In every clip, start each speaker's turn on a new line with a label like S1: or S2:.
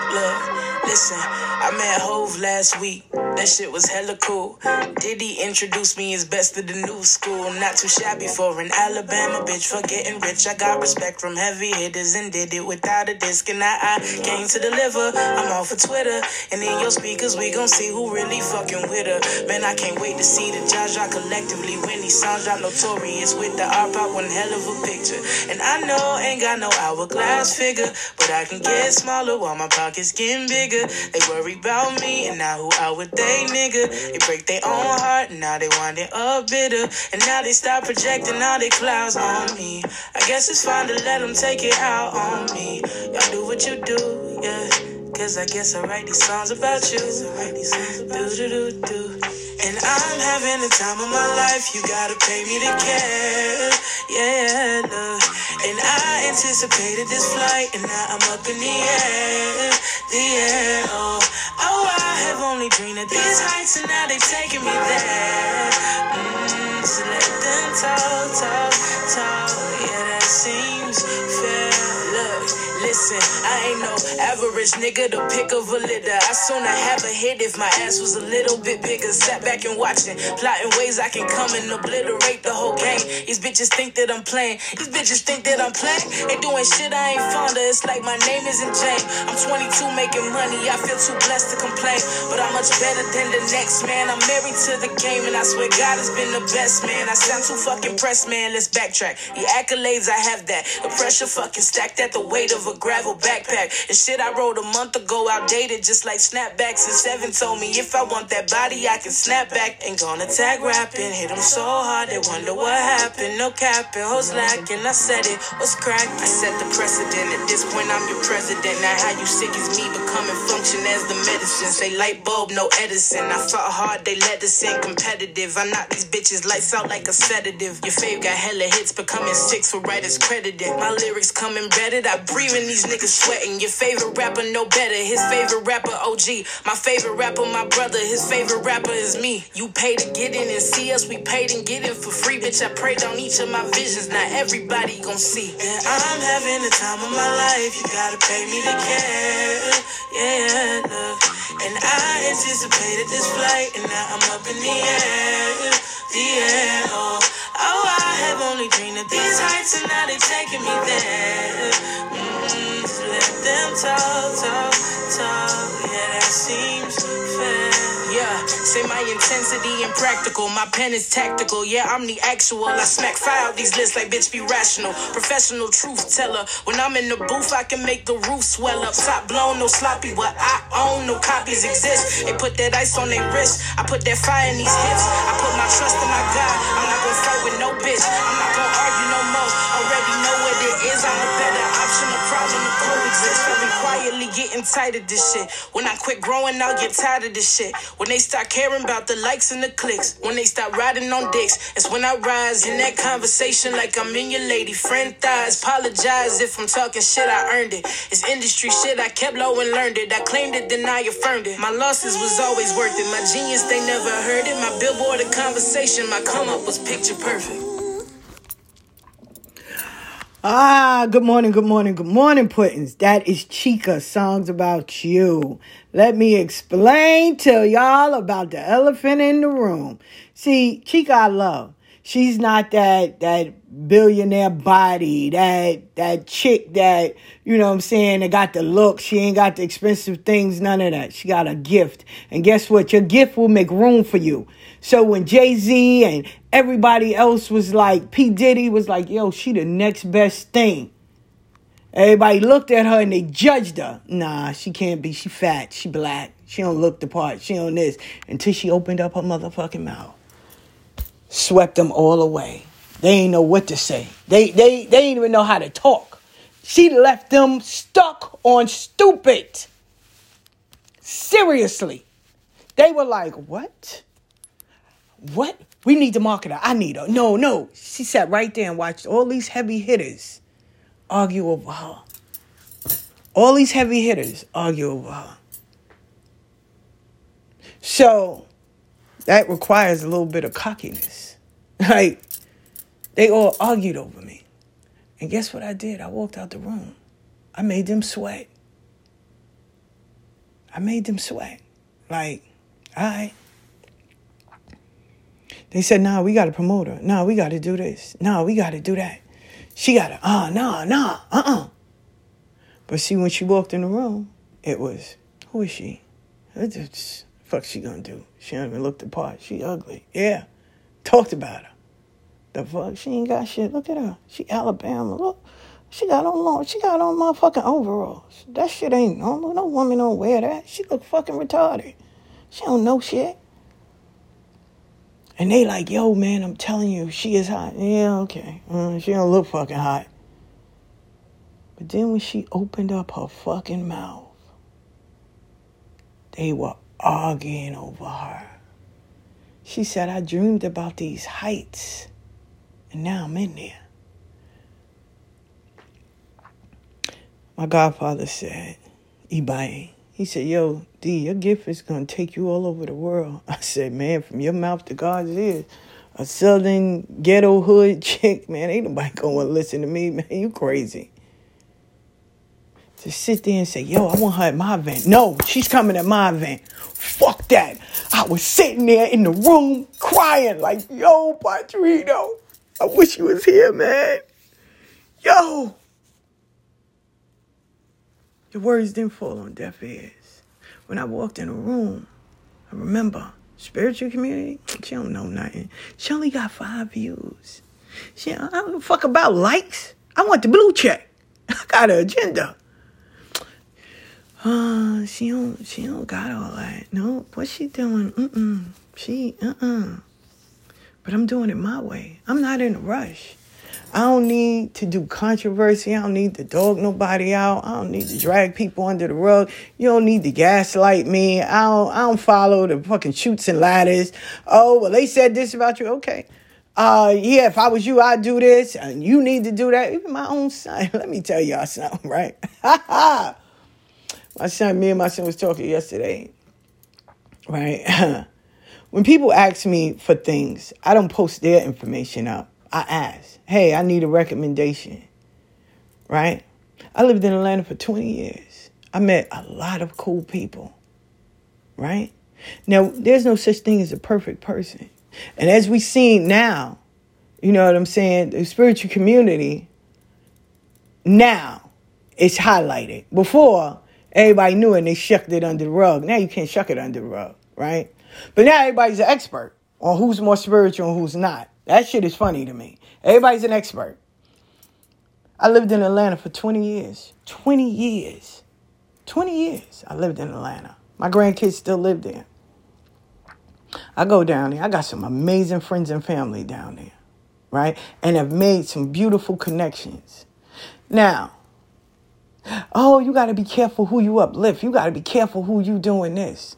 S1: Look, listen, I met Hove last week. That shit was hella cool. Diddy introduced me as best of the new school. Not too shabby for an Alabama bitch for getting rich. I got respect from heavy hitters and did it without a disc. And I came to deliver. I'm off of Twitter. And in your speakers, we gon' see who really fucking with her. Man, I can't wait to see the Jaja collectively. When these songs drop notorious with the art pop, one hell of a picture. And I know ain't got no hourglass figure, but I can get smaller while my pockets getting bigger. They worry about me, and now who out with they nigga? They break their own heart, and now they wind it up bitter. And now they start projecting all their clouds on me. I guess it's fine to let them take it out on me. Y'all do what you do, yeah. Cause I guess I write these songs about you. Do-do-do-do. And I'm having the time of my life. You gotta pay me to care. Yeah, look. And I anticipated this flight, and now I'm up in the air. The air, oh. Oh, I have only dreamed of these heights, and now they've taken me there. So let them talk. Yeah, that seems fair. Look, listen, I ain't no average nigga, the pick of a litter. I sooner have a hit if my ass was a little bit bigger. Sat back and watching, plotting ways I can come and obliterate the whole game. These bitches think that I'm playing. They doing shit I ain't fond of. It's like my name isn't Jane. I'm 22 making money. I feel too blessed to complain, but I'm much better than the next man. I'm married to the game, and I swear God has been the best man. I sound too fucking pressed, man. Let's backtrack. The accolades, I have that. The pressure fucking stacked at the weight of a gravel backpack. And shit I wrote a month ago outdated, just like snapbacks. And Seven told me if I want that body, I can snap back. Ain't gonna tag rapping, hit them so hard they wonder what happened. No capping, hoes lacking. I said it, what's crack? I set the precedent. At this point, I'm your president. Now how you sick is me becoming function as the medicine. Say light bulb, no Edison. I fought hard, they let us in competitive. I knock these bitches lights out like a sedative. Your fave got hella hits, becoming 6 for writers credited. My lyrics come embedded. I breathe in these niggas sweating. Your favorite rapper no better. His favorite rapper OG. My favorite rapper my brother. His favorite rapper is me. You pay to get in and see us. We paid and get in for free. Bitch, I prayed on each of my visions. Now everybody gon' see. And I'm having the time of my life. You gotta pay me to care. Yeah, look. And I anticipated this flight, and now I'm up in the air. The air, oh. Oh, I have only dreamed of these heights, and now they're taking me there. So let them talk. Yeah, that seems fair. Yeah, say my intensity impractical. My pen is tactical. Yeah, I'm the actual. I smack fire out these lists like bitch be rational. Professional truth teller. When I'm in the booth, I can make the roof swell up. Top blown, no sloppy. What I own, no copies exist. They put that ice on their wrist. I put that fire in these hips. I put my trust in my God. I'm not gonna fight with no bitch. I'm not gonna argue no more. Already know what it is. I'm the better option. The problem to coexist. I've been quietly getting tired of this shit. When I quit growing, I'll get tired of this shit. When they start caring about the likes and the clicks. When they stop riding on dicks. It's when I rise in that conversation like I'm in your lady friend thighs. Apologize if I'm talking shit, I earned it. It's industry shit, I kept low and learned it. I claimed it, then I affirmed it. My losses was always worth it. My genius, they never heard it. My billboard of conversation, my come up was picture perfect.
S2: Good morning, Puddings. That is Chica, Songs About You. Let me explain to y'all about the elephant in the room. See, Chica I love. She's not that billionaire body, that chick that, you know what I'm saying, that got the look. She ain't got the expensive things, none of that. She got a gift. And guess what? Your gift will make room for you. So when Jay-Z and everybody else was like, P. Diddy was like, yo, she the next best thing. Everybody looked at her and they judged her. Nah, she can't be. She fat. She black. She don't look the part. She on this. Until she opened up her motherfucking mouth. Swept them all away. They ain't know what to say. They ain't even know how to talk. She left them stuck on stupid. Seriously. They were like, what? What? We need to market her. I need her. No. She sat right there and watched all these heavy hitters argue over her. All these heavy hitters argue over her. So that requires a little bit of cockiness. Like, they all argued over me. And guess what I did? I walked out the room. I made them sweat. I made them sweat. Like, all right. They said, nah, we got to promote her. Nah, we got to do this. Nah, we got to do that. She got to, But see, when she walked in the room, it was, who is she? Fuck she gonna do? She don't even look the part. She ugly. Yeah. Talked about her. The fuck? She ain't got shit. Look at her. She Alabama. Look. She got on motherfucking overalls. That shit ain't normal. No woman don't wear that. She look fucking retarded. She don't know shit. And they like, yo, man, I'm telling you, she is hot. Yeah, okay. She don't look fucking hot. But then when she opened up her fucking mouth, they were arguing over her. She said, I dreamed about these heights, and now I'm in there. My godfather said, Ibai, he said, yo, D, your gift is going to take you all over the world. I said, man, from your mouth to God's ears, a southern ghetto hood chick, man, ain't nobody going to listen to me, man. You crazy. To sit there and say, yo, I want her at my event. No, she's coming at my event. Fuck that. I was sitting there in the room crying like, yo, Padrino, I wish you was here, man. Yo. The words didn't fall on deaf ears. When I walked in the room, I remember, spiritual community, she don't know nothing. She only got 5 views. I don't give a fuck about likes. I want the blue check. I got an agenda. She don't got all that. No, what's she doing? But I'm doing it my way. I'm not in a rush. I don't need to do controversy. I don't need to dog nobody out. I don't need to drag people under the rug. You don't need to gaslight me. I don't follow the fucking chutes and ladders. Oh, well, they said this about you. Okay. Yeah, if I was you, I'd do this. And you need to do that. Even my own son. Let me tell y'all something, right? Me and my son was talking yesterday. Right? When people ask me for things, I don't post their information up. I ask, hey, I need a recommendation, right? I lived in Atlanta for 20 years. I met a lot of cool people, right? Now, there's no such thing as a perfect person. And as we see now, you know what I'm saying, the spiritual community now is highlighted. Before, everybody knew it and they shucked it under the rug. Now you can't shuck it under the rug, right? But now everybody's an expert on who's more spiritual and who's not. That shit is funny to me. Everybody's an expert. I lived in Atlanta for 20 years. 20 years. 20 years I lived in Atlanta. My grandkids still live there. I go down there. I got some amazing friends and family down there, right? And have made some beautiful connections. Now, oh, you got to be careful who you uplift. You got to be careful who you doing this.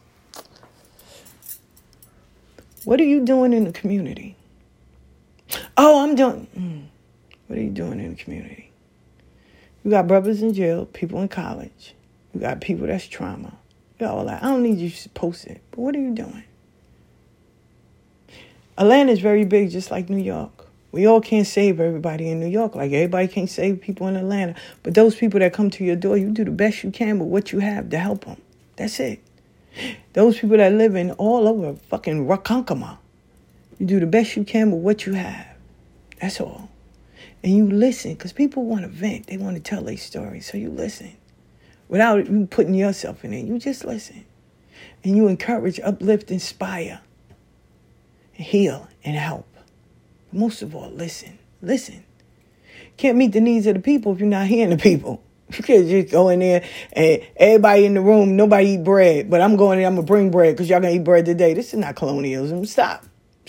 S2: What are you doing in the community? Oh, I'm doing... What are you doing in the community? You got brothers in jail, people in college. You got people that's trauma. You got all that. I don't need you to post it. But what are you doing? Atlanta is very big, just like New York. We all can't save everybody in New York. Like everybody can't save people in Atlanta. But those people that come to your door, you do the best you can with what you have to help them. That's it. Those people that live in all over fucking Ronkonkoma, you do the best you can with what you have. That's all. And you listen, because people want to vent. They want to tell their story. So you listen. Without you putting yourself in it, you just listen. And you encourage, uplift, inspire, heal, and help. Most of all, listen. Listen. Can't meet the needs of the people if you're not hearing the people. You can't just go in there and everybody in the room, nobody eat bread. But I'm going in, I'm going to bring bread because y'all going to eat bread today. This is not colonialism. Stop.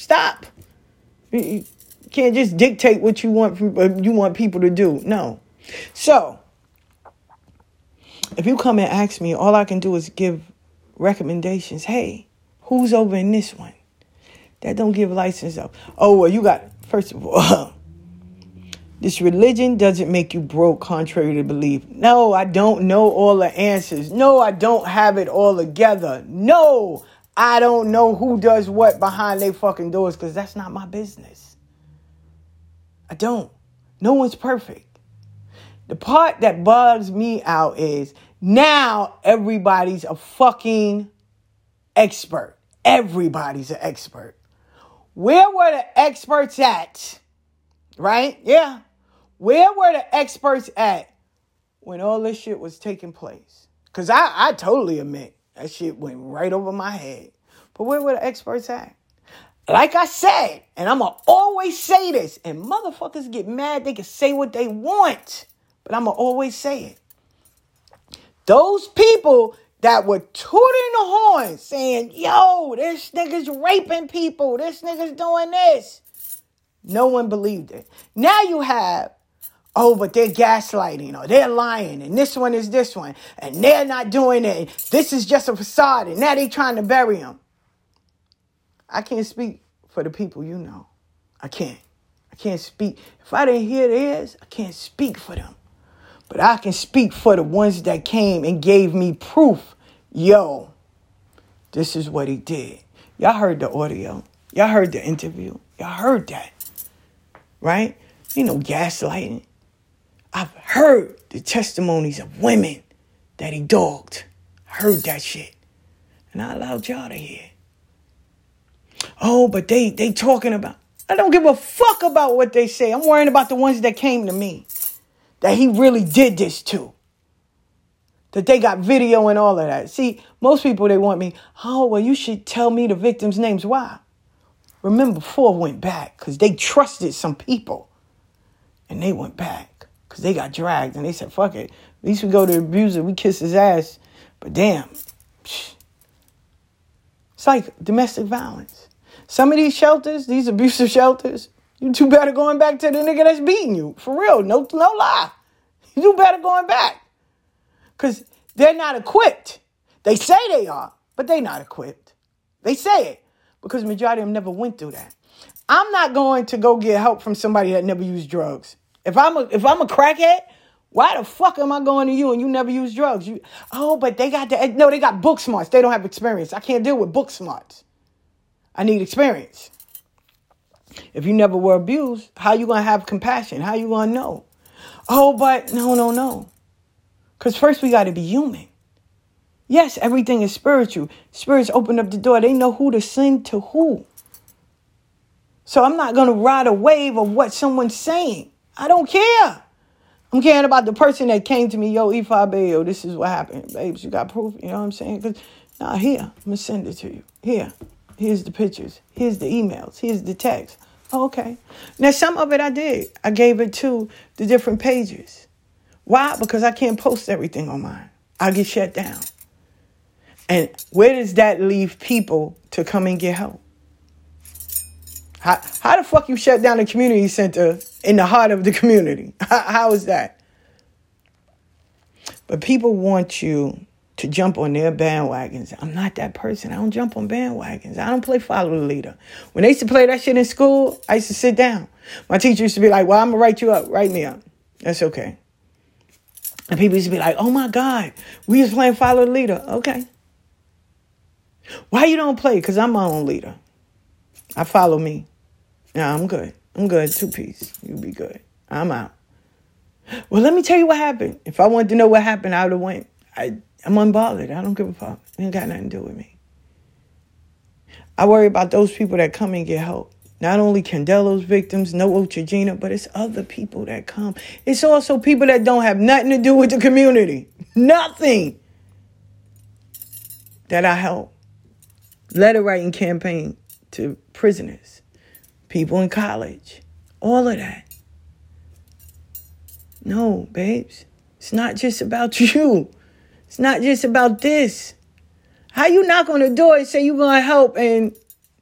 S2: You can't just dictate what you want people to do. No. So, if you come and ask me, all I can do is give recommendations. Hey, who's over in this one? That don't give license up. Oh, well, you got, first of all, this religion doesn't make you broke, contrary to belief. No, I don't know all the answers. No, I don't have it all together. No, I don't know who does what behind their fucking doors because that's not my business. I don't. No one's perfect. The part that bugs me out is Now everybody's a fucking expert. Everybody's an expert. Where were the experts at? Right? Yeah. Where were the experts at when all this shit was taking place? Because I totally admit that shit went right over my head. But where were the experts at? Like I said, and I'm going to always say this, and motherfuckers get mad, they can say what they want, but I'm going to always say it. Those people that were tooting the horn saying, yo, this nigga's raping people, this nigga's doing this. No one believed it. Now you have, oh, but they're gaslighting or they're lying and this one is this one and they're not doing it. This is just a facade and now they trying to bury him. I can't speak for the people you know. I can't speak. If I didn't hear theirs, I can't speak for them. But I can speak for the ones that came and gave me proof. Yo, this is what he did. Y'all heard the audio. Y'all heard the interview. Y'all heard that. Right? You know, gaslighting. I've heard the testimonies of women that he dogged. I heard that shit. And I allowed y'all to hear. Oh, but they talking about. I don't give a fuck about what they say. I'm worrying about the ones that came to me. That he really did this to. That they got video and all of that. See, most people, they want me, oh, well, you should tell me the victims' names. Why? Remember, 4 went back because they trusted some people. And they went back because they got dragged. And they said, fuck it. At least we go to the abuser, we kiss his ass. But damn. It's like domestic violence. Some of these shelters, these abusive shelters, you do better going back to the nigga that's beating you. For real. No lie. You do better going back. Because they're not equipped. They say they are, but they're not equipped. They say it because majority of them never went through that. I'm not going to go get help from somebody that never used drugs. If I'm a crackhead, why the fuck am I going to you and you never use drugs? But they got book smarts. They don't have experience. I can't deal with book smarts. I need experience. If you never were abused, how you going to have compassion? How you going to know? Oh, but no. Because first we got to be human. Yes, everything is spiritual. Spirits open up the door. They know who to send to who. So I'm not going to ride a wave of what someone's saying. I don't care. I'm caring about the person that came to me, yo, Ifa, yo, this is what happened. Babes, you got proof? You know what I'm saying? Because, here, I'm going to send it to you. Here's the pictures. Here's the emails. Here's the text. Oh, okay. Now, some of it I did. I gave it to the different pages. Why? Because I can't post everything on mine. I'll get shut down. And where does that leave people to come and get help? How the fuck you shut down a community center in the heart of the community? How is that? But people want you to jump on their bandwagons. I'm not that person. I don't jump on bandwagons. I don't play follow the leader. When they used to play that shit in school, I used to sit down. My teacher used to be like, well, I'm going to write you up. Write me up. That's okay. And people used to be like, oh my God, we was playing follow the leader. Okay. Why you don't play? Because I'm my own leader. I follow me. Yeah, I'm good. I'm good. 2-piece. You be good. I'm out. Well, let me tell you what happened. If I wanted to know what happened, I would have went. I'm unbothered. I don't give a fuck. It ain't got nothing to do with me. I worry about those people that come and get help. Not only Candelo's victims, no Ochagina, but it's other people that come. It's also people that don't have nothing to do with the community. Nothing. That I help. Letter writing campaign to prisoners. People in college. All of that. No, babes. It's not just about you. It's not just about this. How you knock on the door and say you're going to help and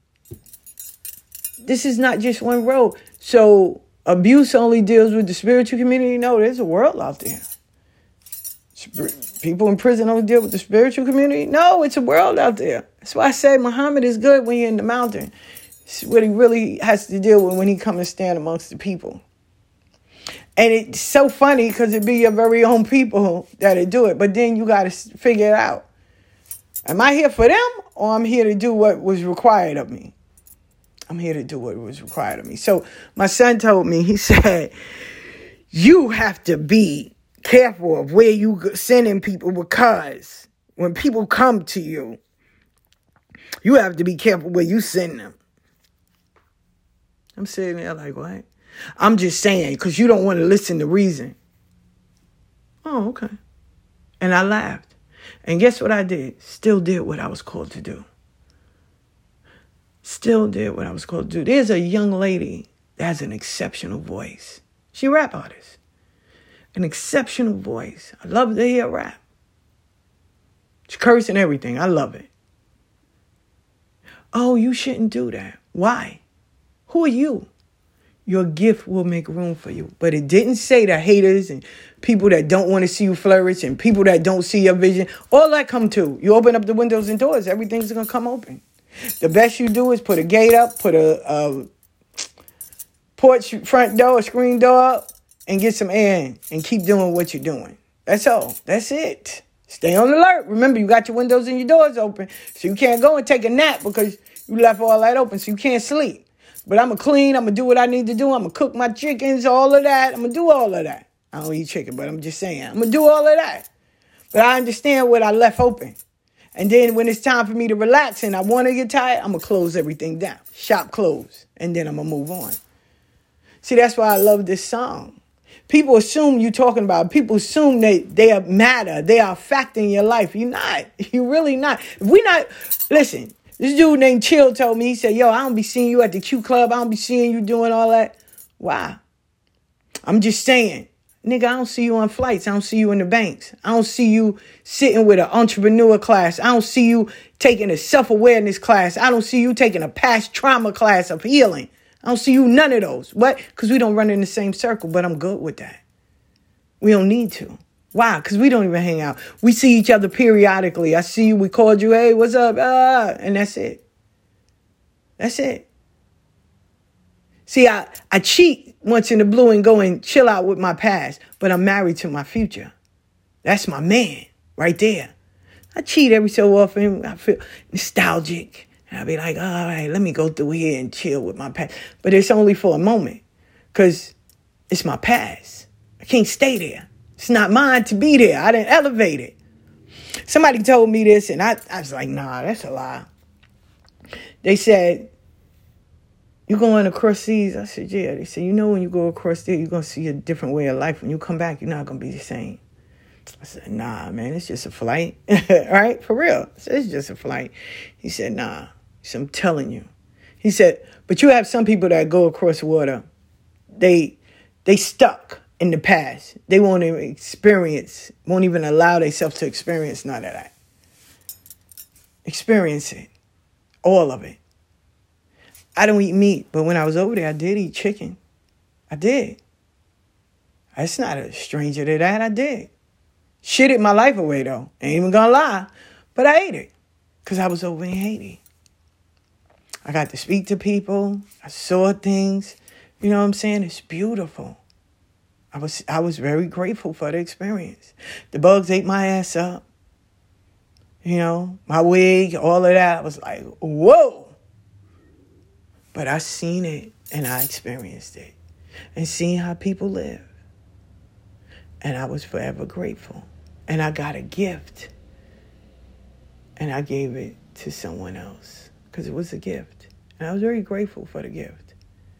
S2: this is not just one road. So abuse only deals with the spiritual community? No, there's a world out there. People in prison only deal with the spiritual community? No, it's a world out there. That's why I say Muhammad is good when you're in the mountain. It's what he really has to deal with when he comes and stand amongst the people. And it's so funny because it be your very own people that'll do it. But then you got to figure it out. Am I here for them or I'm here to do what was required of me? I'm here to do what was required of me. So my son told me, he said, you have to be careful of where you sending people, because when people come to you, you have to be careful where you send them. I'm sitting there like, what? I'm just saying, because you don't want to listen to reason. Oh, okay. And I laughed. And guess what I did? Still did what I was called to do. Still did what I was called to do. There's a young lady that has an exceptional voice. She a rap artist. An exceptional voice. I love to hear rap. She curse and everything. I love it. Oh, you shouldn't do that. Why? Who are you? Your gift will make room for you. But it didn't say that haters and people that don't want to see you flourish and people that don't see your vision, all that come too. You open up the windows and doors, everything's going to come open. The best you do is put a gate up, put a porch front door, a screen door up, and get some air in and keep doing what you're doing. That's all. That's it. Stay on alert. Remember, you got your windows and your doors open, so you can't go and take a nap because you left all that open, so you can't sleep. But I'm going to clean. I'm going to do what I need to do. I'm going to cook my chickens, all of that. I'm going to do all of that. I don't eat chicken, but I'm just saying. I'm going to do all of that. But I understand what I left open. And then when it's time for me to relax and I want to get tired, I'm going to close everything down. Shop closed. And then I'm going to move on. See, that's why I love this song. People assume you're talking about it. People assume they matter. They are a factor in your life. You're not. You're really not. If we not, listen. This dude named Chill told me, he said, yo, I don't be seeing you at the Q Club. I don't be seeing you doing all that. Why? I'm just saying, nigga, I don't see you on flights. I don't see you in the banks. I don't see you sitting with an entrepreneur class. I don't see you taking a self-awareness class. I don't see you taking a past trauma class of healing. I don't see you none of those. What? Because we don't run in the same circle, but I'm good with that. We don't need to. Why? Because we don't even hang out. We see each other periodically. I see you. We called you. Hey, what's up? And that's it. That's it. See, I cheat once in the blue and go and chill out with my past, but I'm married to my future. That's my man right there. I cheat every so often. I feel nostalgic. And I'll be like, all right, let me go through here and chill with my past. But it's only for a moment because it's my past. I can't stay there. It's not mine to be there. I didn't elevate it. Somebody told me this, and I was like, nah, that's a lie. They said, you going across seas? I said, yeah. They said, you know, when you go across there, you're going to see a different way of life. When you come back, you're not going to be the same. I said, nah, man, it's just a flight. Right? For real. I said, it's just a flight. He said, nah. He said, I'm telling you. He said, but you have some people that go across water. They stuck in the past. They won't even allow themselves to experience none of that. Experience it. All of it. I don't eat meat, but when I was over there, I did eat chicken. I did. It's not a stranger to that. I did. Shitted my life away, though. Ain't even gonna lie. But I ate it. Because I was over in Haiti. I got to speak to people. I saw things. You know what I'm saying? It's beautiful. I was very grateful for the experience. The bugs ate my ass up. You know, my wig, all of that. I was like, whoa. But I seen it and I experienced it. And seeing how people live. And I was forever grateful. And I got a gift. And I gave it to someone else. Because it was a gift. And I was very grateful for the gift.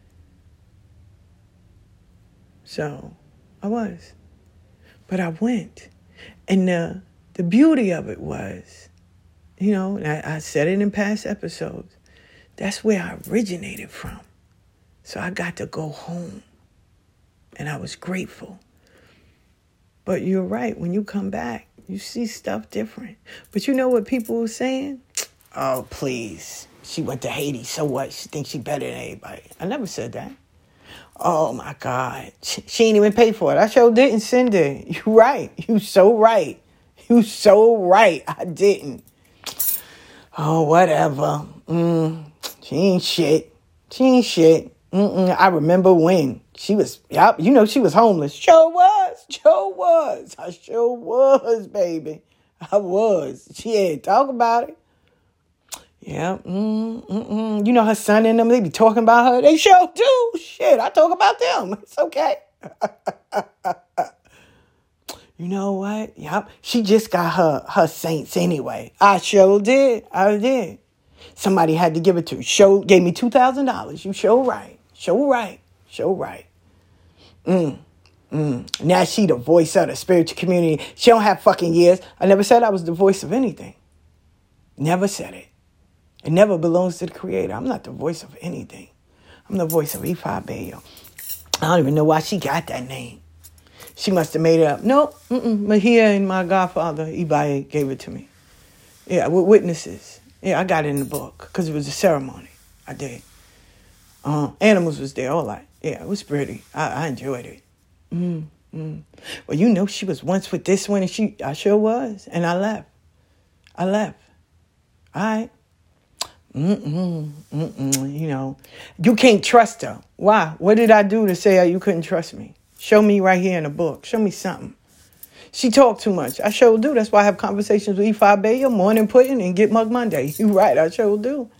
S2: So, I was. But I went. And the beauty of it was, you know, and I said it in past episodes, that's where I originated from. So I got to go home. And I was grateful. But you're right. When you come back, you see stuff different. But you know what people were saying? Oh, please. She went to Haiti. So what? She thinks she better than everybody. I never said that. Oh, my God. She ain't even paid for it. I sure didn't send her. You right. You so right. You so right. I didn't. Oh, whatever. She ain't shit. She ain't shit. I remember when she was, you know, she was homeless. Sure was. I sure was, baby. I was. Shit, talk about it. Yeah. You know, her son and them, they be talking about her. They sure do. Shit, I talk about them. It's okay. You know what? Yep. She just got her saints anyway. I sure did. I did. Somebody had to give it to her. Gave me $2,000. You sure right. Sure right. Sure right. Now she the voice of the spiritual community. She don't have fucking years. I never said I was the voice of anything. Never said it. It never belongs to the creator. I'm not the voice of anything. I'm the voice of Ifa Bayo. I don't even know why she got that name. She must have made it up. No, Mahia and my godfather, Ibaye, gave it to me. Yeah, with witnesses. Yeah, I got it in the book because it was a ceremony. I did. Animals was there, all that. Yeah, it was pretty. I enjoyed it. Well, you know, she was once with this one, and I sure was. And I left. All right. You know, you can't trust her. Why? What did I do to say you couldn't trust me? Show me right here in the book. Show me something. She talked too much. I sure do. That's why I have conversations with Ifa Bayo, Morning Pudding, and Get Mug Monday. You right. I sure do.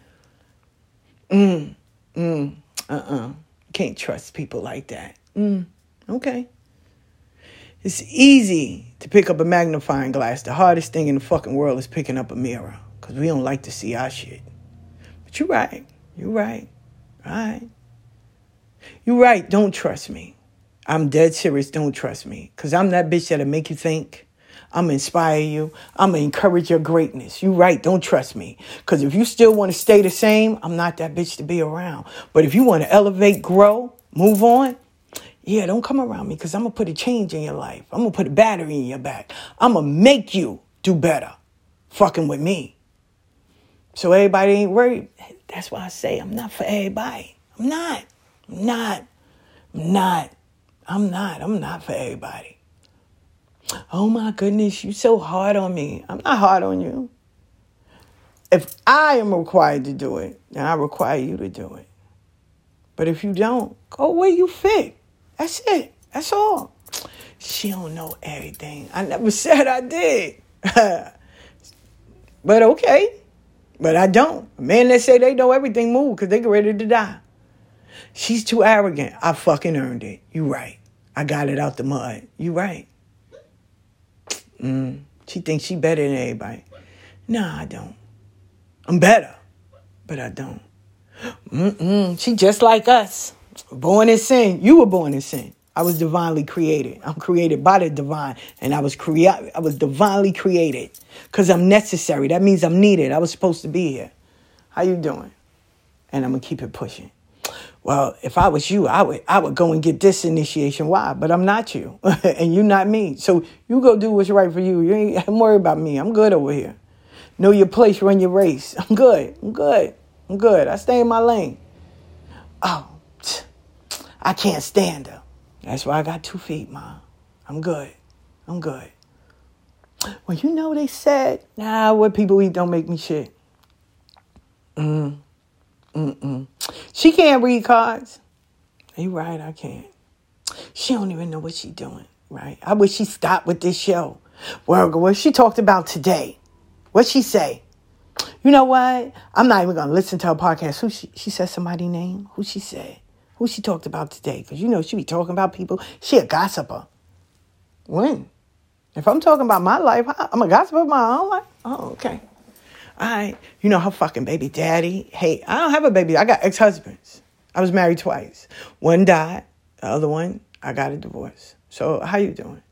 S2: Can't trust people like that. Okay. It's easy to pick up a magnifying glass. The hardest thing in the fucking world is picking up a mirror because we don't like to see our shit. But you're right. You're right. All right. You're right. Don't trust me. I'm dead serious. Don't trust me. Because I'm that bitch that'll make you think. I'm going to inspire you. I'm going to encourage your greatness. You're right. Don't trust me. Because if you still want to stay the same, I'm not that bitch to be around. But if you want to elevate, grow, move on, yeah, don't come around me because I'm going to put a change in your life. I'm going to put a battery in your back. I'm going to make you do better fucking with me. So everybody ain't worried. That's why I say I'm not for everybody. I'm not for everybody. Oh my goodness, you so hard on me. I'm not hard on you. If I am required to do it, then I require you to do it. But if you don't, go where you fit. That's it. That's all. She don't know everything. I never said I did. But okay. But I don't. A man that say they know everything move because they get ready to die. She's too arrogant. I fucking earned it. You right. I got it out the mud. You right. She thinks she better than everybody. No, I don't. I'm better. But I don't. She just like us. Born in sin. You were born in sin. I was divinely created. I'm created by the divine. And I was divinely created. Because I'm necessary. That means I'm needed. I was supposed to be here. How you doing? And I'm going to keep it pushing. Well, if I was you, I would go and get this initiation. Why? But I'm not you. And you're not me. So you go do what's right for you. You ain't worry about me. I'm good over here. Know your place, run your race. I'm good. I stay in my lane. Oh, I can't stand her. That's why I got 2 feet, Ma. I'm good. Well, you know they said, what people eat don't make me shit. She can't read cards. You right, I can't. She don't even know what she's doing, right? I wish she stopped with this show. Well, what she talked about today. What she say? You know what? I'm not even going to listen to her podcast. Who she said somebody's name? Who she said? Who she talked about today? Because, you know, she be talking about people. She a gossiper. When? If I'm talking about my life, I'm a gossiper of my own life. Oh, okay. All right. You know, her fucking baby daddy. Hey, I don't have a baby. I got ex-husbands. I was married twice. One died. The other one, I got a divorce. So how you doing?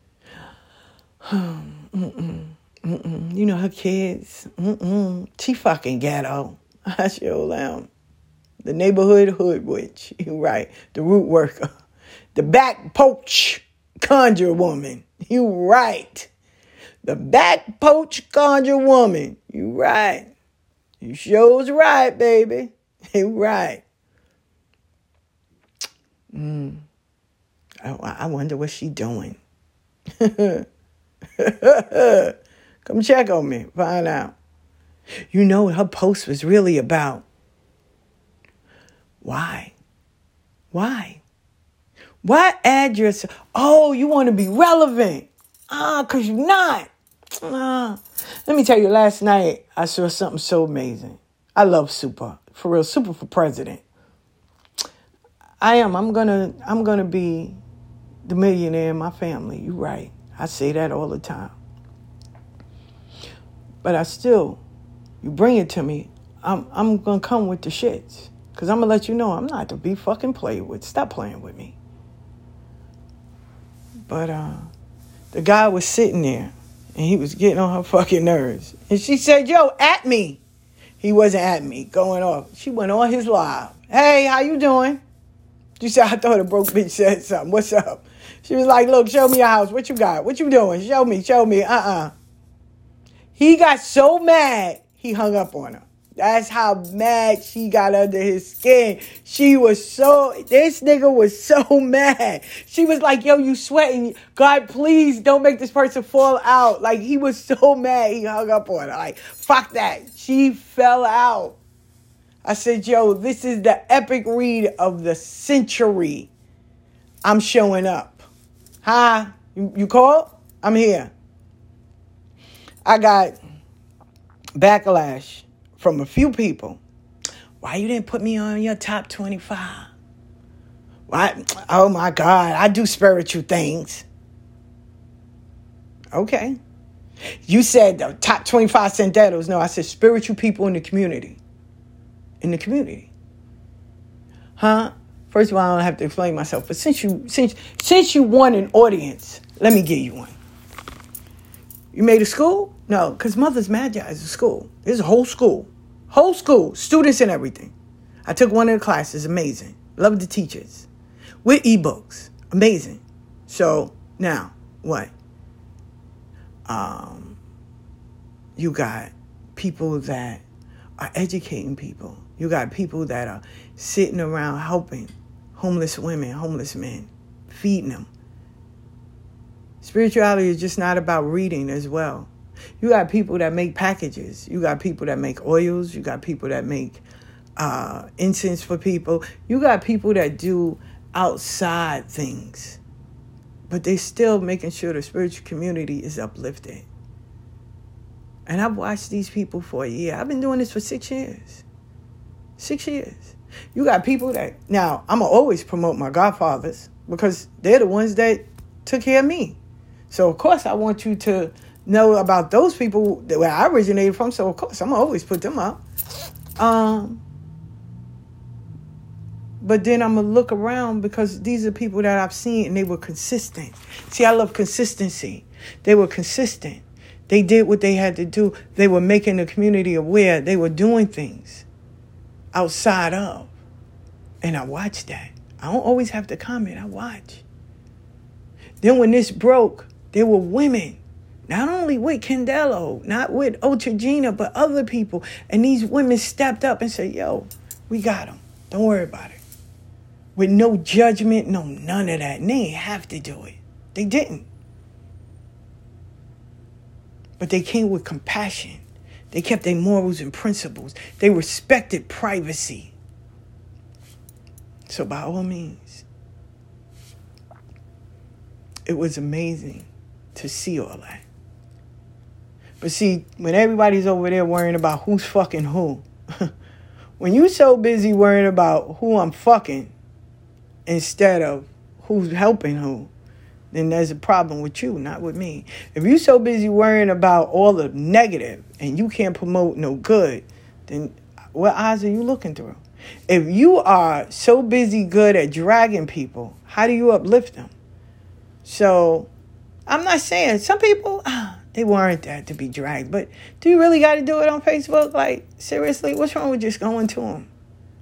S2: You know, her kids. She fucking ghetto. I sure am. The neighborhood hood witch. You right. The root worker. The back poach conjure woman. You right. The back poach conjure woman. You right. You shows right, baby. You right. I wonder what she doing. Come check on me. Find out. You know, her post was really about why? Why add yourself? Oh, you want to be relevant. Because you're not. Let me tell you, last night I saw something so amazing. I love Super. For real, Super for president. I'm gonna be the millionaire in my family. You right. I say that all the time. But you bring it to me, I'm going to come with the shits. Because I'm going to let you know I'm not to be fucking played with. Stop playing with me. But the guy was sitting there, and he was getting on her fucking nerves. And she said, yo, at me. He wasn't at me, going off. She went on his live. Hey, how you doing? She said, I thought a broke bitch said something. What's up? She was like, look, show me your house. What you got? What you doing? Show me. He got so mad, he hung up on her. That's how mad she got under his skin. This nigga was so mad. She was like, yo, you sweating. God, please don't make this person fall out. Like, he was so mad, he hung up on her. Like, fuck that. She fell out. I said, yo, this is the epic read of the century. I'm showing up. Huh? You called? I'm here. I got backlash from a few people. Why you didn't put me on your top 25? Why? Oh my God, I do spiritual things. Okay. You said the top 25 Senderos. No, I said spiritual people in the community. In the community. Huh? First of all, I don't have to explain myself. But since you want an audience, let me give you one. You made a school? No, because Mother's Magi is a school. It's a whole school. Whole school. Students and everything. I took one of the classes. Amazing. Love the teachers. With ebooks. Amazing. So, now, what? You got people that are educating people. You got people that are sitting around helping homeless women, homeless men, feeding them. Spirituality is just not about reading as well. You got people that make packages. You got people that make oils. You got people that make incense for people. You got people that do outside things. But they're still making sure the spiritual community is uplifted. And I've watched these people for a year. I've been doing this for 6 years. 6 years. You got people that... Now, I'm going to always promote my godfathers because they're the ones that took care of me. So, of course, I want you to know about those people where I originated from. So, of course, I'm going to always put them up. But then I'm going to look around because these are people that I've seen and they were consistent. See, I love consistency. They were consistent. They did what they had to do. They were making the community aware. They were doing things outside of. And I watched that. I don't always have to comment. I watch. Then when this broke, there were women, not only with Candelo, not with Ultragena, but other people. And these women stepped up and said, yo, we got them. Don't worry about it. With no judgment, no none of that. And they didn't have to do it. They didn't. But they came with compassion. They kept their morals and principles. They respected privacy. So by all means, it was amazing to see all that. But see, when everybody's over there worrying about who's fucking who, when you're so busy worrying about who I'm fucking instead of who's helping who, then there's a problem with you, not with me. If you're so busy worrying about all the negative and you can't promote no good, then what eyes are you looking through? If you are so busy good at dragging people, how do you uplift them? So I'm not saying some people, they weren't that to be dragged. But do you really got to do it on Facebook? Like, seriously, what's wrong with just going to them?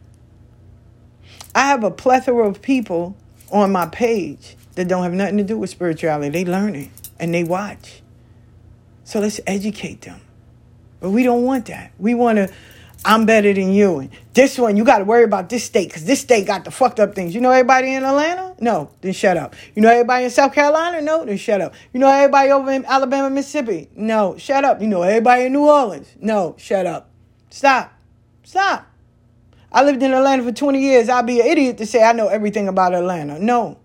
S2: I have a plethora of people on my page that don't have nothing to do with spirituality. They learn it and they watch. So let's educate them. But we don't want that. We want to, I'm better than you. And this one, you got to worry about this state because this state got the fucked up things. You know everybody in Atlanta? No, then shut up. You know everybody in South Carolina? No, then shut up. You know everybody over in Alabama, Mississippi? No, shut up. You know everybody in New Orleans? No, shut up. Stop. I lived in Atlanta for 20 years. I'd be an idiot to say I know everything about Atlanta. No.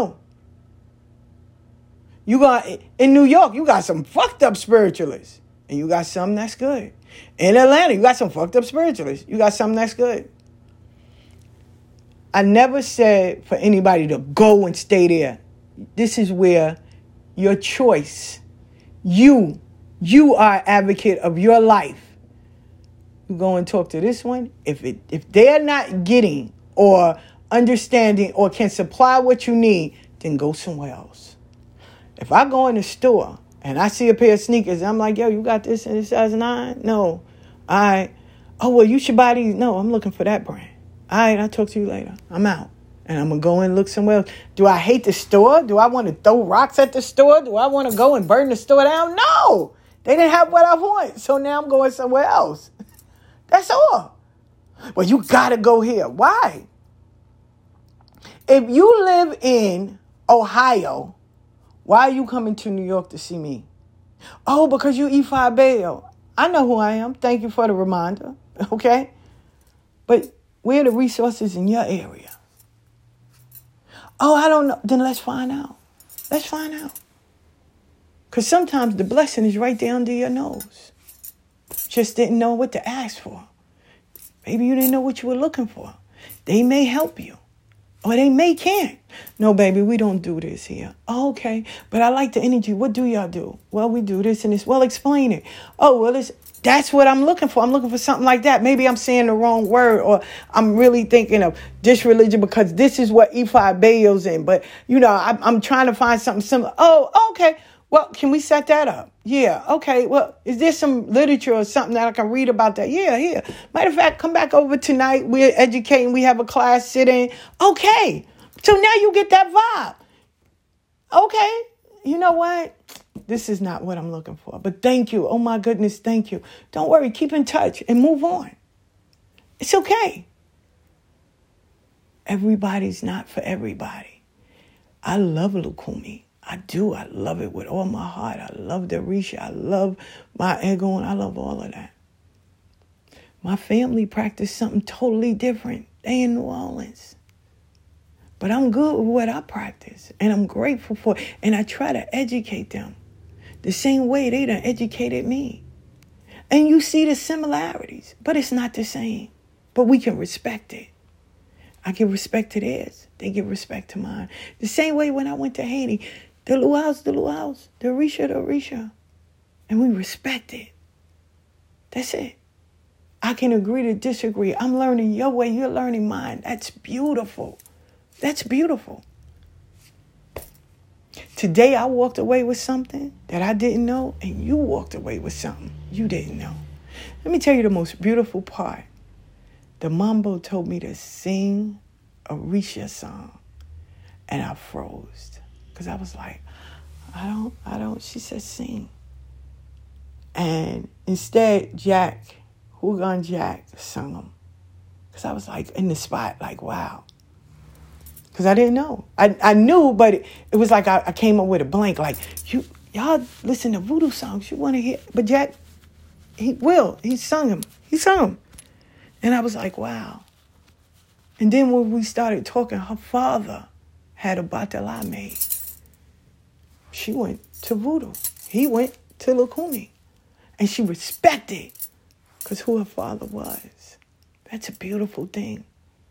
S2: You got in New York, you got some fucked up spiritualists. And you got some that's good. In Atlanta, you got some fucked up spiritualists. You got some that's good. I never said for anybody to go and stay there. This is where your choice. You are advocate of your life. You go and talk to this one. If they're not getting or understanding or can supply what you need, then go somewhere else. If I go in the store and I see a pair of sneakers, I'm like, yo, you got this in size 9? No. Oh, well, you should buy these. No, I'm looking for that brand. All right, I'll talk to you later. I'm out. And I'm going to go and look somewhere else. Do I hate the store? Do I want to throw rocks at the store? Do I want to go and burn the store down? No. They didn't have what I want. So now I'm going somewhere else. That's all. Well, you got to go here. Why? If you live in Ohio, why are you coming to New York to see me? Oh, because you E5 Bayo. I know who I am. Thank you for the reminder. Okay? But where are the resources in your area? Oh, I don't know. Then let's find out. Let's find out. Because sometimes the blessing is right there under your nose. Just didn't know what to ask for. Maybe you didn't know what you were looking for. They may help you. Or they may can't. No, baby, we don't do this here. Oh, okay, but I like the energy. What do y'all do? Well, we do this and this. Well, explain it. Oh, well, that's what I'm looking for. I'm looking for something like that. Maybe I'm saying the wrong word, or I'm really thinking of this religion because this is what E5 Bayo's in. But, I'm trying to find something similar. Oh, okay. Well, can we set that up? Yeah. Okay. Well, is there some literature or something that I can read about that? Yeah. Matter of fact, come back over tonight. We're educating. We have a class sitting. Okay. So now you get that vibe. Okay. You know what? This is not what I'm looking for. But thank you. Oh, my goodness. Thank you. Don't worry. Keep in touch and move on. It's okay. Everybody's not for everybody. I love Lukumi. I do. I love it with all my heart. I love the Orisha. I love my ego, and I love all of that. My family practiced something totally different. They in New Orleans. But I'm good with what I practice, and I'm grateful for it. And I try to educate them the same way they done educated me. And you see the similarities, but it's not the same. But we can respect it. I give respect to theirs. They give respect to mine. The same way when I went to Haiti, the luau's, the Orisha. And we respect it. That's it. I can agree to disagree. I'm learning your way. You're learning mine. That's beautiful. That's beautiful. Today I walked away with something that I didn't know, and you walked away with something you didn't know. Let me tell you the most beautiful part. The Mambo told me to sing a Orisha song, and I froze. Because I was like, I don't. She said, sing. And instead, Hugon Jack sung them. Because I was like in the spot, like, wow. Because I didn't know. I knew, but it was like I came up with a blank. Like, y'all listen to voodoo songs. You want to hear. But Jack, he sung them. And I was like, wow. And then when we started talking, her father had a batala made. She went to voodoo. He went to Lukumi. And she respected because who her father was. That's a beautiful thing.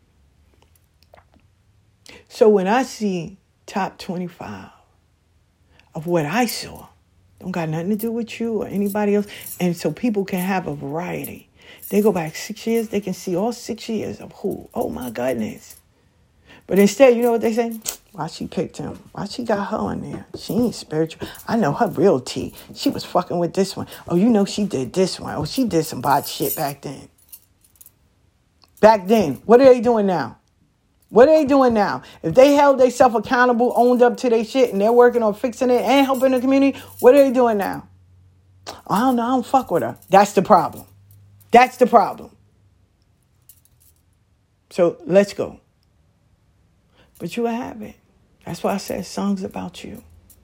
S2: So when I see top 25 of what I saw, don't got nothing to do with you or anybody else. And so people can have a variety. They go back 6 years, they can see all 6 years of who? Oh my goodness. But instead, you know what they say? Why she picked him? Why she got her on there? She ain't spiritual. I know her real tea. She was fucking with this one. Oh, you know she did this one. Oh, she did some bad shit back then. Back then. What are they doing now? What are they doing now? If they held themselves accountable, owned up to their shit, and they're working on fixing it and helping the community, what are they doing now? I don't know. I don't fuck with her. That's the problem. That's the problem. So let's go. But you have it. That's why I said songs about you.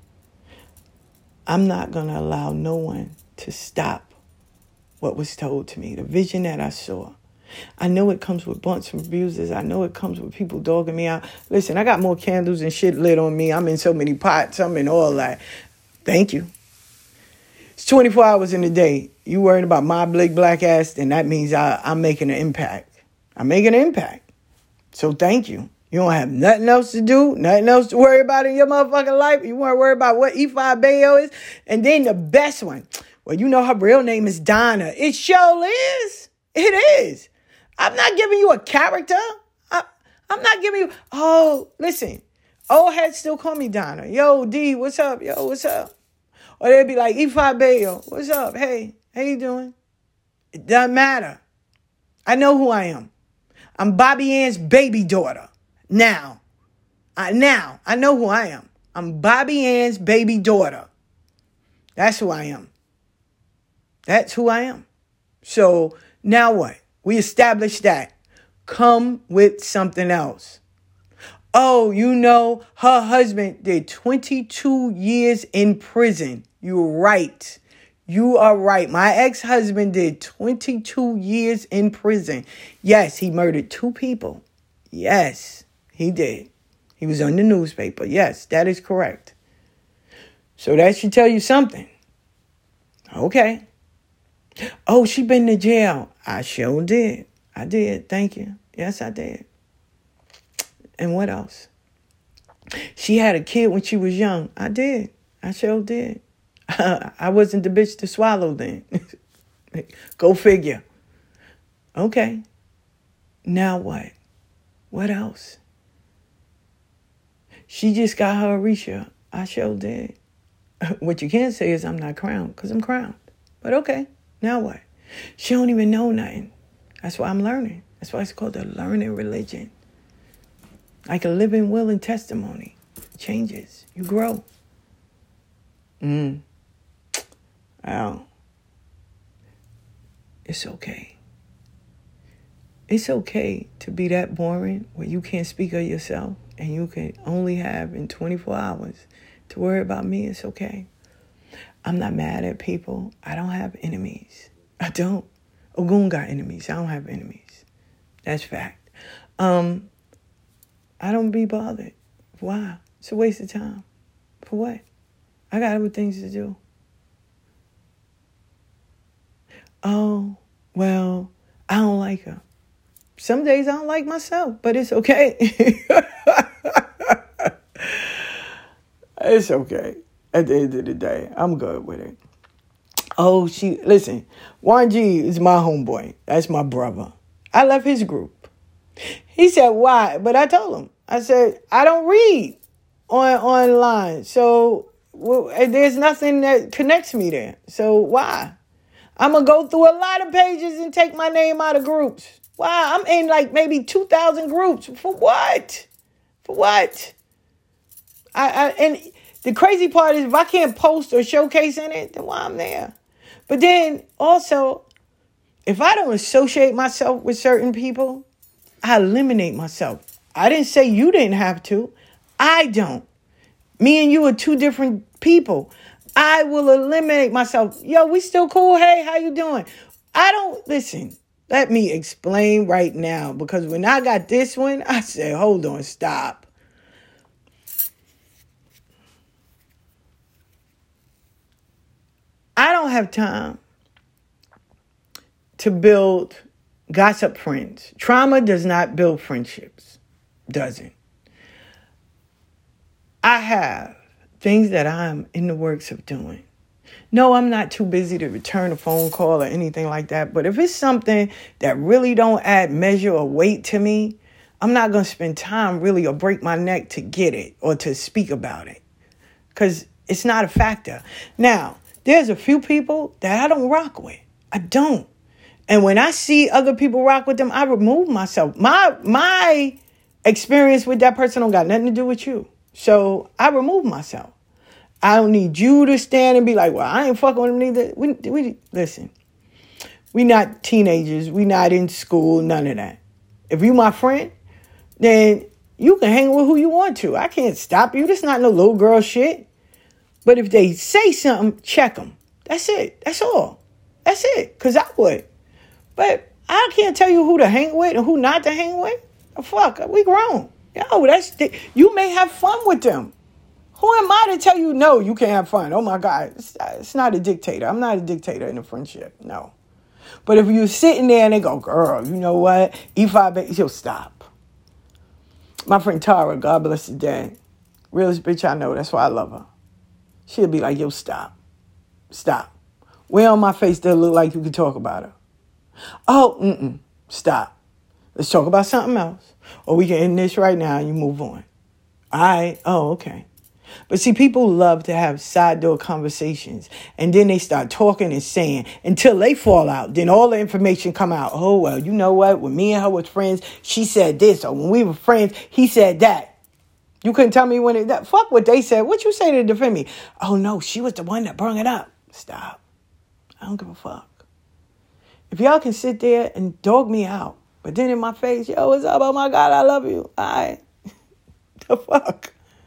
S2: I'm not going to allow no one to stop what was told to me, the vision that I saw. I know it comes with bunts and bruises. I know it comes with people dogging me out. Listen, I got more candles and shit lit on me. I'm in so many pots. I'm in all that. Thank you. It's 24 hours in a day. You worried about my black ass, then that means I'm making an impact. I'm making an impact. So thank you. You don't have nothing else to do, nothing else to worry about in your motherfucking life. You want to worry about what Ifa Bayo is. And then the best one. Well, you know her real name is Donna. It sure is. It is. I'm not giving you a character. I'm not giving you... Oh, listen. Old heads still call me Donna. Yo, D, what's up? Yo, what's up? Or they'd be like, Ifa Bayo, what's up? Hey, how you doing? It doesn't matter. I know who I am. I'm Bobby Ann's baby daughter. Now, I know who I am. I'm Bobby Ann's baby daughter. That's who I am. That's who I am. So now what? We established that. Come with something else. Oh, you know, her husband did 22 years in prison. You're right. You are right. My ex-husband did 22 years in prison. Yes, he murdered 2 people. Yes. He did. He was on the newspaper. Yes, that is correct. So that should tell you something. Okay. Oh, she been to jail. I sure did. I did. Thank you. Yes, I did. And what else? She had a kid when she was young. I did. I sure did. I wasn't the bitch to swallow then. Go figure. Okay. Now what? What else? She just got her Orisha. I sure did. What you can't say is I'm not crowned, because I'm crowned. But okay, now what? She don't even know nothing. That's why I'm learning. That's why it's called a learning religion. Like a living will and testimony. It changes. You grow. Well, it's okay. It's okay to be that boring where you can't speak of yourself and you can only have in 24 hours to worry about me. It's okay. I'm not mad at people. I don't have enemies. I don't. Ogun got enemies. I don't have enemies. That's fact. I don't be bothered. Why? It's a waste of time. For what? I got other things to do. Oh, well, I don't like her. Some days I don't like myself, but it's okay. It's okay. At the end of the day, I'm good with it. Oh, listen, Warren G is my homeboy. That's my brother. I left his group. He said, why? But I told him, I said, I don't read online. So there's nothing that connects me there. So why? I'm going to go through a lot of pages and take my name out of groups. Why? I'm in like maybe 2,000 groups. For what? For what? And the crazy part is if I can't post or showcase in it, then why I'm there? But then also, if I don't associate myself with certain people, I eliminate myself. I didn't say you didn't have to. I don't. Me and you are 2 different people. I will eliminate myself. Yo, we still cool? Hey, how you doing? Listen, let me explain right now. Because when I got this one, I said, hold on, stop. I don't have time to build gossip friends. Trauma does not build friendships. Doesn't. I have things that I'm in the works of doing. No, I'm not too busy to return a phone call or anything like that. But if it's something that really don't add measure or weight to me, I'm not going to spend time really or break my neck to get it or to speak about it. Because it's not a factor. Now, there's a few people that I don't rock with. I don't. And when I see other people rock with them, I remove myself. My experience with that person don't got nothing to do with you. So I remove myself. I don't need you to stand and be like, well, I ain't fucking with them neither. We listen, we not teenagers. We not in school, none of that. If you my friend, then you can hang with who you want to. I can't stop you. This not no little girl shit. But if they say something, check them. That's it. That's all. That's it. Because I would. But I can't tell you who to hang with and who not to hang with. Fuck, we grown. Yo, you may have fun with them. Who am I to tell you, no, you can't have fun? Oh, my God. It's not a dictator. I'm not a dictator in a friendship. No. But if you're sitting there and they go, girl, you know what? If I bet you'll stop. My friend Tara, God bless her dad. Realest bitch I know. That's why I love her. She'll be like, yo, stop. Stop. Where on my face does it look like you can talk about her? Oh, stop. Let's talk about something else. Or we can end this right now and you move on. All right? Oh, okay. But see, people love to have side door conversations. And then they start talking and saying until they fall out. Then all the information come out. Oh, well, you know what? When me and her was friends, she said this. Or when we were friends, he said that. You couldn't tell me when that. Fuck what they said. What you say to defend me? Oh, no, she was the one that brought it up. Stop. I don't give a fuck. If y'all can sit there and dog me out, but then in my face, yo, what's up? Oh, my God, I love you. All right. The fuck?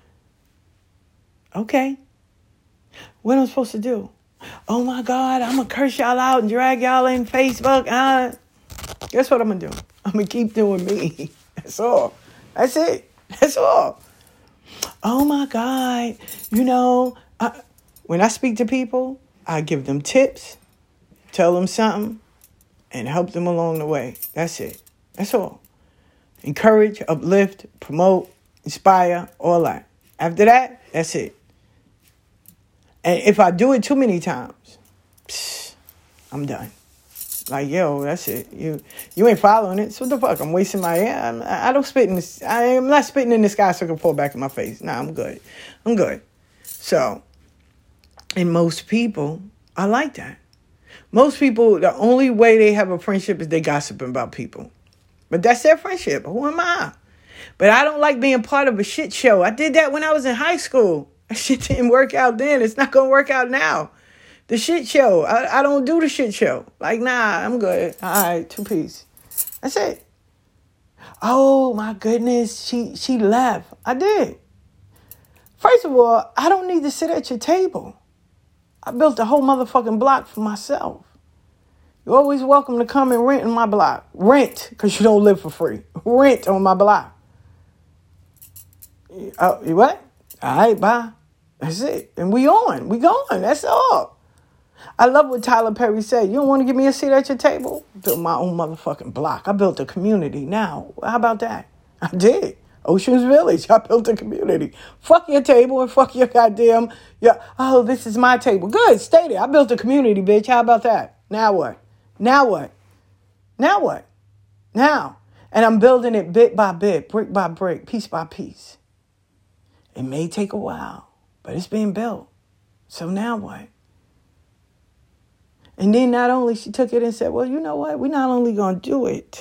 S2: Okay. What am I supposed to do? Oh, my God, I'm going to curse y'all out and drag y'all in Facebook. Guess what I'm going to do? I'm going to keep doing me. That's all. That's it. That's all. Oh, my God. You know, when I speak to people, I give them tips, tell them something, and help them along the way. That's it. That's all. Encourage, uplift, promote, inspire, all that. After that, that's it. And if I do it too many times, I'm done. Like, yo, that's it. You ain't following it. So what the fuck? I'm wasting my air. I don't spit in this. I am not spitting in the sky so it can fall back in my face. Nah, I'm good. I'm good. So, and most people are like that. Most people, the only way they have a friendship is they gossiping about people. But that's their friendship. Who am I? But I don't like being part of a shit show. I did that when I was in high school. That shit didn't work out then. It's not going to work out now. The shit show. I don't do the shit show. Like, nah, I'm good. All right, 2 piece. That's it. Oh, my goodness. She left. I did. First of all, I don't need to sit at your table. I built a whole motherfucking block for myself. You're always welcome to come and rent in my block. Rent, because you don't live for free. Rent on my block. You what? All right, bye. That's it. And we on. We going. That's all. I love what Tyler Perry said. You don't want to give me a seat at your table? Built my own motherfucking block. I built a community now. How about that? I did. Oceans Village. I built a community. Fuck your table and fuck your goddamn... oh, this is my table. Good. Stay there. I built a community, bitch. How about that? Now what? Now what? Now what? Now. And I'm building it bit by bit, brick by brick, piece by piece. It may take a while, but it's being built. So now what? And then not only she took it and said, well, you know what? We're not only going to do it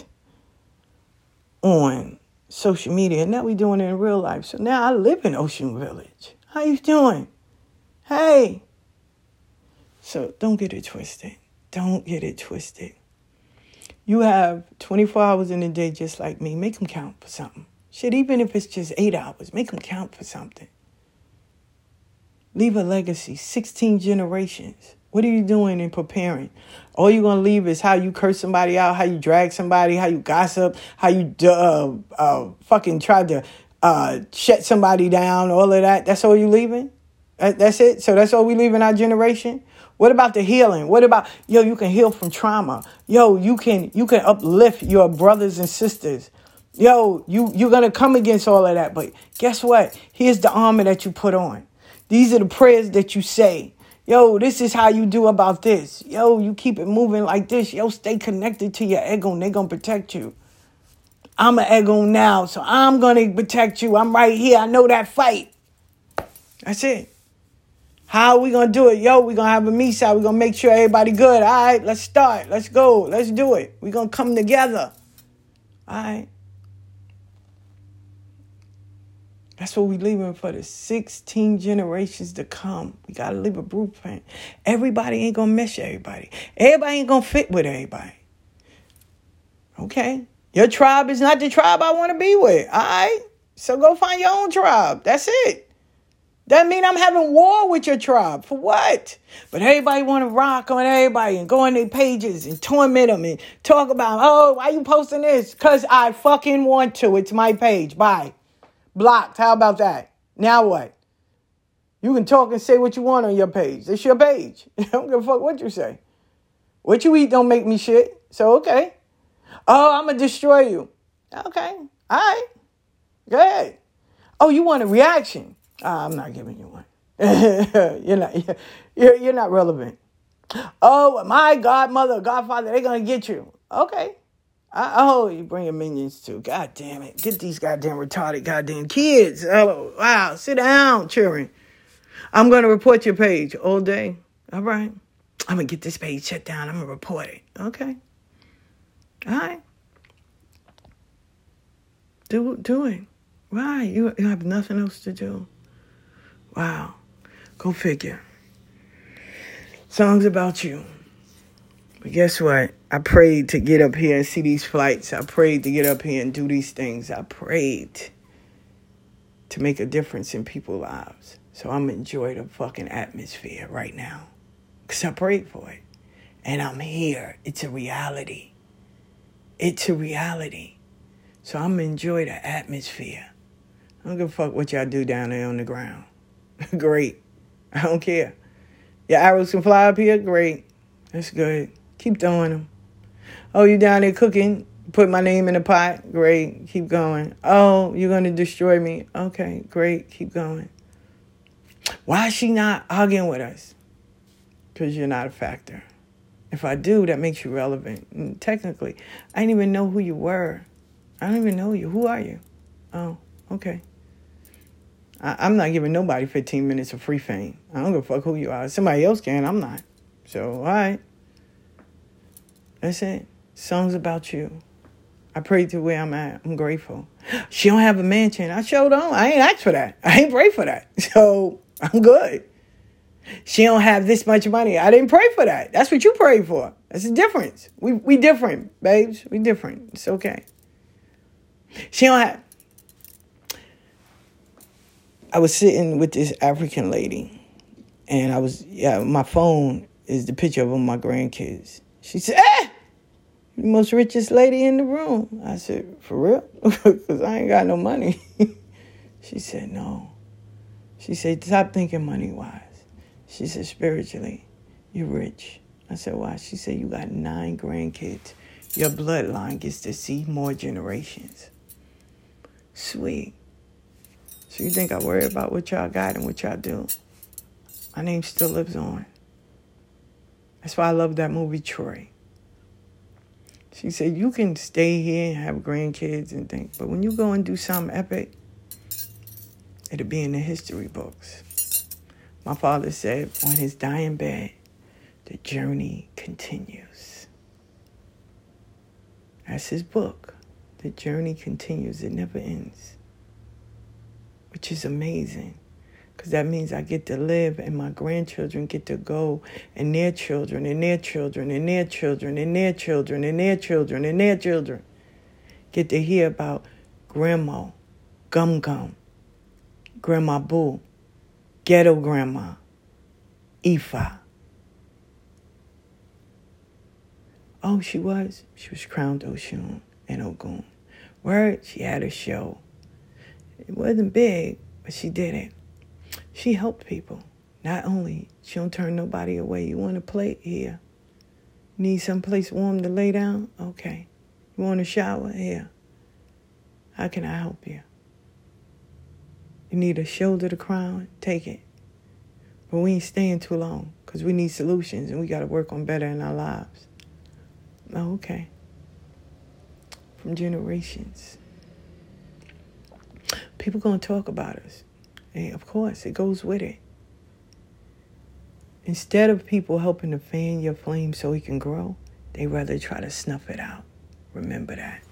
S2: on social media. Now we're doing it in real life. So now I live in Ocean Village. How you doing? Hey. So don't get it twisted. Don't get it twisted. You have 24 hours in a day just like me. Make them count for something. Shit, even if it's just 8 hours, make them count for something. Leave a legacy. 16 generations. What are you doing in preparing? All you're going to leave is how you curse somebody out, how you drag somebody, how you gossip, how you fucking tried to shut somebody down, all of that. That's all you leaving? That's it? So that's all we leave in our generation? What about the healing? What about, you can heal from trauma. You can uplift your brothers and sisters. You're going to come against all of that. But guess what? Here's the armor that you put on. These are the prayers that you say. This is how you do about this. You keep it moving like this. Stay connected to your ego and they're going to protect you. I'm an ego now, so I'm going to protect you. I'm right here. I know that fight. That's it. How are we going to do it? We're going to have a Misa. We're going to make sure everybody good. All right, let's start. Let's go. Let's do it. We're going to come together. All right. That's what we're leaving for the 16 generations to come. We got to leave a blueprint. Everybody ain't going to mesh everybody. Everybody ain't going to fit with everybody. Okay? Your tribe is not the tribe I want to be with. All right? So go find your own tribe. That's it. That mean I'm having war with your tribe. For what? But everybody want to rock on everybody and go on their pages and torment them and talk about, why you posting this? Because I fucking want to. It's my page. Bye. Blocked. How about that? Now what? You can talk and say what you want on your page. It's your page. I don't give a fuck what you say. What you eat don't make me shit. So, okay. Oh, I'm going to destroy you. Okay. All right. Go ahead. Oh, you want a reaction? I'm not giving you one. You're not relevant. Oh, my godmother, godfather, they're going to get you. Okay. Oh, you bring your minions too. God damn it. Get these goddamn retarded goddamn kids. Oh, wow. Sit down, children. I'm going to report your page all day. All right. I'm going to get this page shut down. I'm going to report it. Okay. All right. Do it. Why? You have nothing else to do. Wow. Go figure. Songs about you. But guess what? I prayed to get up here and see these flights. I prayed to get up here and do these things. I prayed to make a difference in people's lives. So I'm enjoying the fucking atmosphere right now. Because I prayed for it. And I'm here. It's a reality. It's a reality. So I'm enjoying the atmosphere. I don't give a fuck what y'all do down there on the ground. Great. I don't care. Your arrows can fly up here? Great. That's good. Keep throwing them. Oh, you down there cooking? Put my name in a pot? Great. Keep going. Oh, you're going to destroy me? Okay, great. Keep going. Why is she not arguing with us? Because you're not a factor. If I do, that makes you relevant. And technically, I didn't even know who you were. I don't even know you. Who are you? Oh, okay. I'm not giving nobody 15 minutes of free fame. I don't give a fuck who you are. Somebody else can. I'm not. So, all right. That's it. Songs about you. I prayed to where I'm at. I'm grateful. She don't have a mansion. I sure don't. I ain't asked for that. I ain't prayed for that. So, I'm good. She don't have this much money. I didn't pray for that. That's what you prayed for. That's the difference. We different, babes. We different. It's okay. She don't have... I was sitting with this African lady, and my phone is the picture of my grandkids. She said, the most richest lady in the room. I said, for real? Because I ain't got no money. She said, no. She said, stop thinking money-wise. She said, spiritually, you're rich. I said, why? She said, you got 9 grandkids. Your bloodline gets to see more generations. Sweet. So you think I worry about what y'all got and what y'all do? My name still lives on. That's why I love that movie, Troy. She said, you can stay here and have grandkids and things, but when you go and do something epic, it'll be in the history books. My father said on his dying bed, the journey continues. That's his book. The journey continues. It never ends. Which is amazing. Because that means I get to live and my grandchildren get to go and their children and their children and their children and their children and their children and their children get to hear about Grandma, Gum Gum, Grandma Boo, Ghetto Grandma, Ifa. Oh, she was crowned Oshun and Ogun. Word, she had a show. It wasn't big, but she did it. She helped people. Not only, she don't turn nobody away. You want a plate? Here. Need someplace warm to lay down? Okay. You want a shower? Here. How can I help you? You need a shoulder to cry on? Take it. But we ain't staying too long because we need solutions and we got to work on better in our lives. Oh, okay. From generations. People going to talk about us. And of course, it goes with it. Instead of people helping to fan your flame so it can grow, they rather try to snuff it out. Remember that.